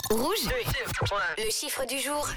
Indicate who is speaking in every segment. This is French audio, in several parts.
Speaker 1: Rouge, le chiffre du jour.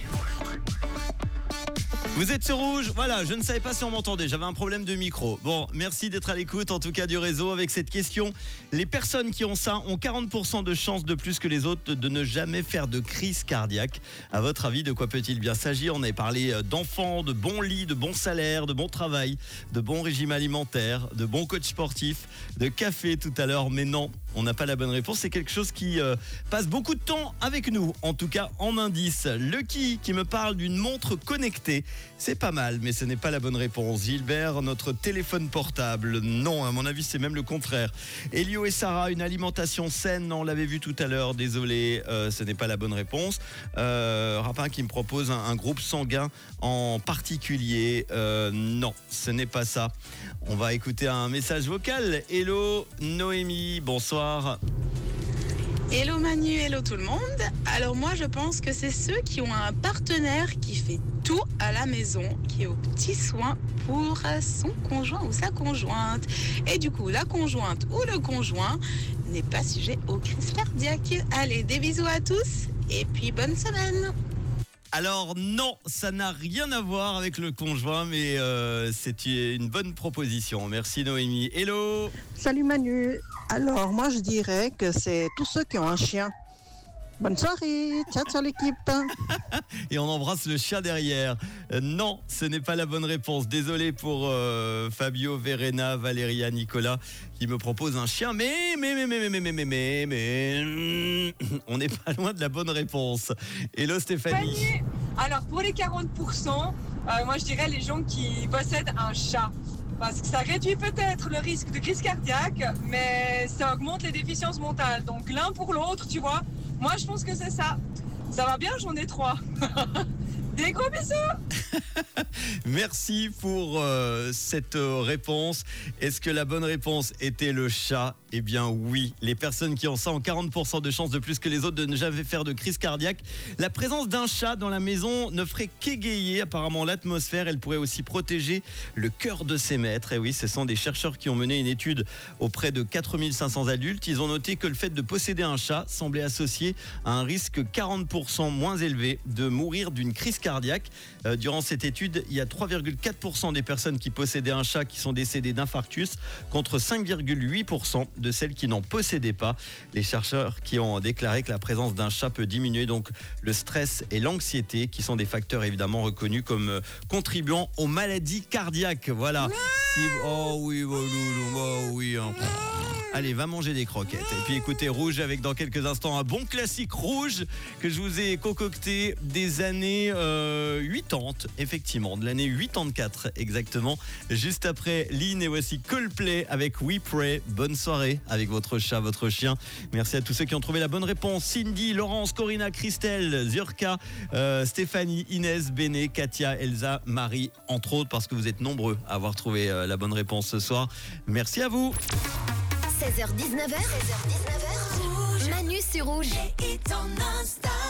Speaker 2: Vous êtes sur Rouge, voilà, je ne savais pas si on m'entendait, j'avais un problème de micro. Bon, merci d'être à l'écoute, en tout cas du réseau, avec cette question. Les personnes qui ont ça ont 40% de chances de plus que les autres de ne jamais faire de crise cardiaque. À votre avis, de quoi peut-il bien s'agir? On avait parlé d'enfants, de bons lits, de bons salaires, de bon travail, de bons régimes alimentaires, de bons coachs sportifs, de café tout à l'heure, mais non, on n'a pas la bonne réponse. C'est quelque chose qui passe beaucoup de temps avec nous, en tout cas en indice. Lucky qui me parle d'une montre connectée. C'est pas mal, mais ce n'est pas la bonne réponse. Gilbert, notre téléphone portable. Non, à mon avis, c'est même le contraire. Elio et Sarah, une alimentation saine. On l'avait vu tout à l'heure. Désolé, ce n'est pas la bonne réponse. Rapin qui me propose un groupe sanguin en particulier. Non, ce n'est pas ça. On va écouter un message vocal. Hello, Noémie, bonsoir.
Speaker 3: Hello Manu, hello tout le monde. Alors moi je pense que c'est ceux qui ont un partenaire qui fait tout à la maison, qui est aux petits soins pour son conjoint ou sa conjointe. Et du coup la conjointe ou le conjoint n'est pas sujet aux crises cardiaques. Allez, des bisous à tous et puis bonne semaine.
Speaker 2: Alors non, ça n'a rien à voir avec le conjoint, mais c'est une bonne proposition. Merci Noémie. Hello.
Speaker 4: Salut Manu. Alors moi je dirais que c'est tous ceux qui ont un chien. Bonne soirée, ciao l'équipe.
Speaker 2: Et on embrasse le chien derrière. Non, ce n'est pas la bonne réponse. Désolé pour Fabio, Verena, Valéria, Nicolas qui me propose un chien. Mais, on n'est pas loin de la bonne réponse. Hello Stéphanie.
Speaker 5: Salut. Alors pour les 40%, moi je dirais les gens qui possèdent un chat. Parce que ça réduit peut-être le risque de crise cardiaque, mais ça augmente les déficiences mentales. Donc l'un pour l'autre, tu vois. Moi, je pense que c'est ça. Ça va bien, j'en ai 3. Des gros bisous.
Speaker 2: Merci pour cette réponse. Est-ce que la bonne réponse était le chat? Eh bien oui, les personnes qui ont ça ont 40% de chances de plus que les autres de ne jamais faire de crise cardiaque. La présence d'un chat dans la maison ne ferait qu'égayer apparemment l'atmosphère. Elle pourrait aussi protéger le cœur de ses maîtres. Et oui, ce sont des chercheurs qui ont mené une étude auprès de 4500 adultes. Ils ont noté que le fait de posséder un chat semblait associé à un risque 40% moins élevé de mourir d'une crise cardiaque. Durant cette étude, il y a 3,4% des personnes qui possédaient un chat qui sont décédées d'infarctus contre 5,8% de celles qui n'en possédaient pas. Les chercheurs qui ont déclaré que la présence d'un chat peut diminuer donc le stress et l'anxiété, qui sont des facteurs évidemment reconnus comme contribuant aux maladies cardiaques. Voilà. Oh oui, oh oui. Hein. Allez, va manger des croquettes. Et puis écoutez Rouge avec dans quelques instants un bon classique rouge que je vous ai concocté des années 80, effectivement, de l'année 84 exactement. Juste après Lynn et voici Coldplay avec We Pray. Bonne soirée avec votre chat, votre chien. Merci à tous ceux qui ont trouvé la bonne réponse. Cindy, Laurence, Corinna, Christelle, Zurka, Stéphanie, Inès, Béné, Katia, Elsa, Marie, entre autres, parce que vous êtes nombreux à avoir trouvé la bonne réponse ce soir. Merci à vous.
Speaker 1: 16h-19h, Manu sur Rouge.